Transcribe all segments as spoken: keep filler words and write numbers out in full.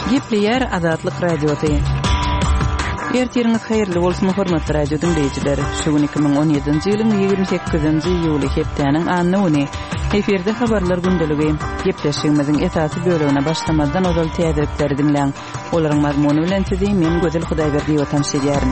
Gepleyer Azatlyk Radiosu. Ertiriniz hayırlı bolsun hormatly radio dinleyijileri. Şu iki ming on ýedinji ýylyň ýygrimi sekizinji ýuly hepdeniň anyny eferde habarlar gündeligi gepleşigimiziň esasy bölegine başlamadan ozal täzeleri dinleň. Olaryň mazmuny bilen sizi men Gözel Hudaýberdi ýotan şeýärim.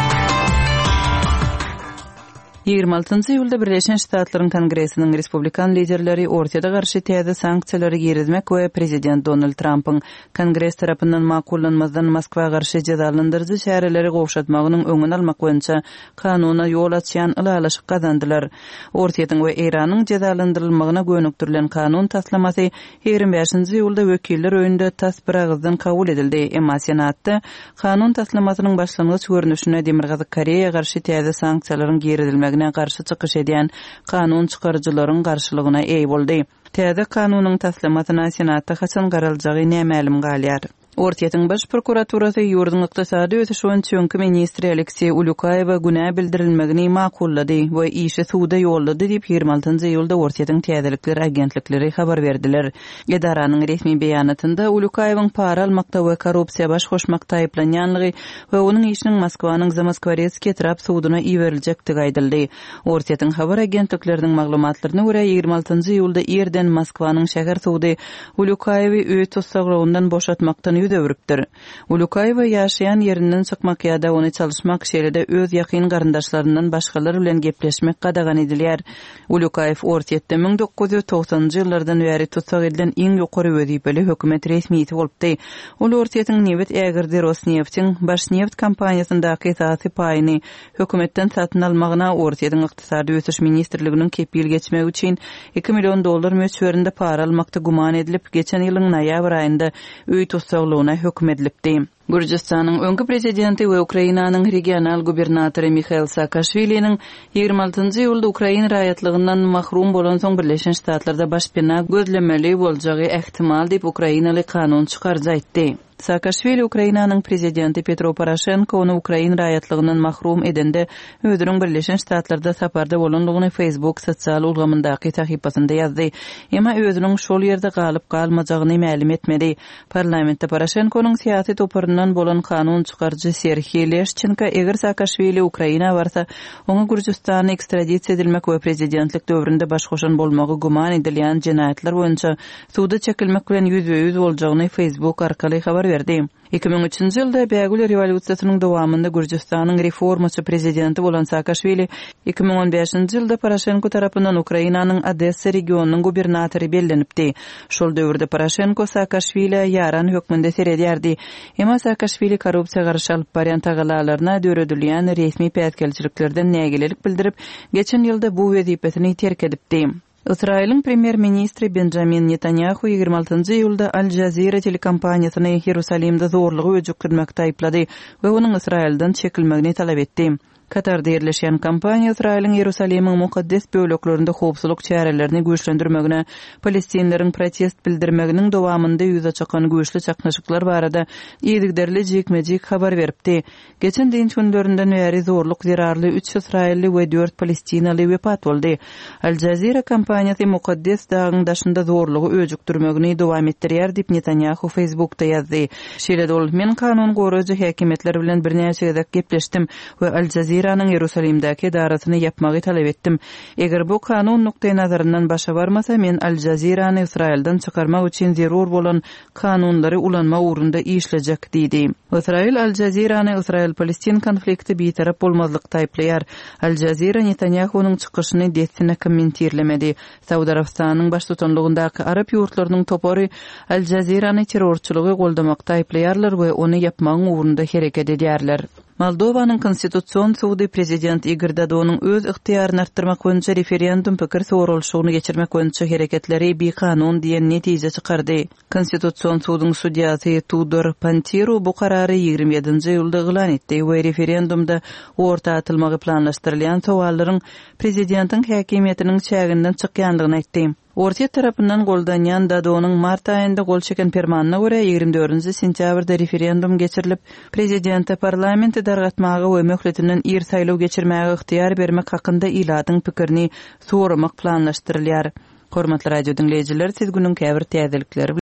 ýygrimi altynjy ýylda Birleşen Ştatlaryň Kongressiniň Respublikan liderleri ortada garşy täze sanksiýalary girizmek we Prezident Donald Trump'yň Kongress tarapyndan makullanmazdan Moskwa garşy jazalandyrjy şäherleri gowşatmagynyň öňüni almak boýunça kanuny ýol açýan ýalaşyk gazandylar. Ortaýatyň we Iranyň jazalandyrylmagyna gönükdirilen kanun taslamasy ýygrimi beşinji ýylda wekiller öýünde tas bir agızdan kabul edildi. Emma Senatda kanun taslamasynyň başlangyç görnüşine Demirgazy Koreýa garşy täze sanksiýalaryň girizilmegine garşy çykyş edýän kanun çykarjylaryň garşylygyna eý boldy. Täze kanunyň taslamasyna Senatda haçan garaljagy nämälim galýar. Ortaýatyň baş prokuraturasy ýurdun ykdysady ösüşiň çönkü ministri Aleksey Ulukayewa günä bildirilmegini makullady we işe suwda ýollady diýip ýygrimi altynjy ýylda Ortaýatyň täzelikler agentlikleri habar berdiler. Edaranyň resmi beýanatynda Ulukayewyň para almakda we korrupsiýa baş goşmakda aýplanýanlygy we onuň işiniň Moskwanyň Zamoskoretsky trap suwdyna iweriljekdigi aýdyldy. Ortaýatyň habar agentlikleriniň maglumatlaryna görä ýygrimi altynjy ýylda Erden Moskwanyň şäher suwdy Ulukayewy öýe tutsaglawyndan boşatmakdan öwrüpdir. Ulukayewa ýaşaýan ýerinden çykmak ýa-da ony çalışmak şeýlede öz ýakyn garyndaşlaryndan başgalary bilen gepleşmek gadagan edilýär. Ulukayew Ortaýatda ming dokuz ýüz togsanjy ýyllardan bäri tutsak edilen iň ýokary wezipeli hökümet resmiýeti bolupdy. Ol Ortaýatyň neft ägirdi Rosneft'in baş neft kompaniýasyndaky esasy paýyny hökümetden satyn almagyna Ortaýatyň ykdysady ösüş ministrliginiň kepil geçmegi üçin iki million dollar möçberinde para almakda guman edilip geçen ýylyň noýabr aýynda öýe tutsagyna hökm edilipdi. Gürjistanyň öňkü prezidenti we Ukrainanyň regional gubernatory Mikhail Saakashviliň ýygrimi altynjy ýylda Ukraina raýatlygyndan mahrum bolan soň Birleşen Ştatlarda başpena gözlemeli boljagy ähtimal diýip Ukrainaly kanun çykarjy aýtdy. Saakashvili Ukrainanyň prezidenti Petro Poroshenko onu Ukraina raýatlygyndan mahrum edende özüniň Birleşen Ştatlarda saparda bolanlygyny Facebook sosial ulgamyndaky tahypasynda ýazdy. Emma özüniň şol ýerde galyp galmajagyny ma'lum etmedi. Parlamentde Poroshenkonyň syýasy toparyndan bolan kanun çykarjy Serhiy Leshchenko eger Saakashvili Ukraina barsa oňa Gürjistana ekstradisiýa edilmek we prezidentlik döwründe baş goşan bolmagy guman edilýän jenaýatlar boýunça suwda çekilmek bilen ýüzbe ýüz boljagyny Facebook arkaly habar berdi. iki ming üçinji ýylda Bägül rewolýusiýasynyň dowamynda Gürjistanyň reformaçy prezidenti bolan Saakashvili iki ming on beşinji ýylda Poroshenko tarapyndan Ukrainanyň Odessa regionunyň gubernatory bellenipdi. Şol döwürde Poroshenko Saakashvili ýaran hökmünde seredýärdi. Emma Saakashvili korrupsiýa garşy alyp barýan tagalalarına döredilýän resmi pätkelçiliklerden nägilelik bildirip, geçen ýylda bu wezipesini terk edipdi. Israýlyň premier ministri Benjamin Netanyahu ýygrimi altynjy ýylda Al Jazeera telekompaniýasyny Ýerusalimde zorlugy öjükdirmekde aýplady we onuň Israýelden çekilmegini talap etdi. Katarda yerleşen kampanya Israil'in Ýerusalimiň mukaddes böleklerinde howpsuzlyk çärelerini güýçlendirmegine, Palestinleriň protest bildirmeginiň dowamynda ýüze çykan güýçli çaknaşyklar barada ýedigderli jekmejik habar beripdi. Geçen dinç günlerinden bäri zorluk zerarly üç Israilli we dört Palestinaly wepat boldy. Al Jazeera kampaniýasy mukaddes dagyň daşynda zorlugy öjükdirmegini dowam etdirýär diýip Netanyahu Facebook'ta ýazdy. Şeýle ol, men kanun goraýjy häkimetler bilen birnäçe gezek gepleşdim we Al Jazeera Iranyň Ýerusaleimdäki edarasyny ýapmagy talap etdim. Eger bu kanun nukdaý nazaryndan başa barmasa, men Al Jazeerany Israilden çykarmak üçin zerur bolan kanunlary ulanma ugrunda işlejek diýdi. Israil Al Jazeerany Israil-Palestin konflikti bitarap bolmazlykda aýplaýar. Al Jazeera Netanyahu'nyň çykyşyny detsine kommentirlemedi. Saudy Arabistanyň baş tutanlygyndaky Arap ýurtlarynyň topary Al Jazeerany terrorçylygy goldamakda aýplaýarlar we ony ýapmagyň ugrunda hereket edýärler. Moldowanyň konstitusiýon suwdy prezident Igor Dodonyň öz yktyýaryny artdyrmak boýunça referendum pikir sorulşygyny geçirmek boýunça hereketleri bir kanun diýen netije çykardy. Konstitusiýon suwdyň sudiýasy Tudor Pantiru bu karary ýygrimi ýedinji ýylda elan etdi we referendumda orta atylmagy planlaşdyrylýan sowallaryň prezidentiň häkimiýetiniň çäginden çykýanlygyny aýtdy. Ortaýat tarapyndan goldanýan Dodonyň mart aýynda gol çeken permanına görä ýygrimi dördünji sentýabrda referendum geçirilip, prezidente parlamenti dargatmagy we möhletinden ir saýlaw geçirmäge yktyýar bermek hakynda iladyň pikirini soramak planlaşdyrylýar. Hormatly radio dinleyijiler, siz günüň käbir täzelikleri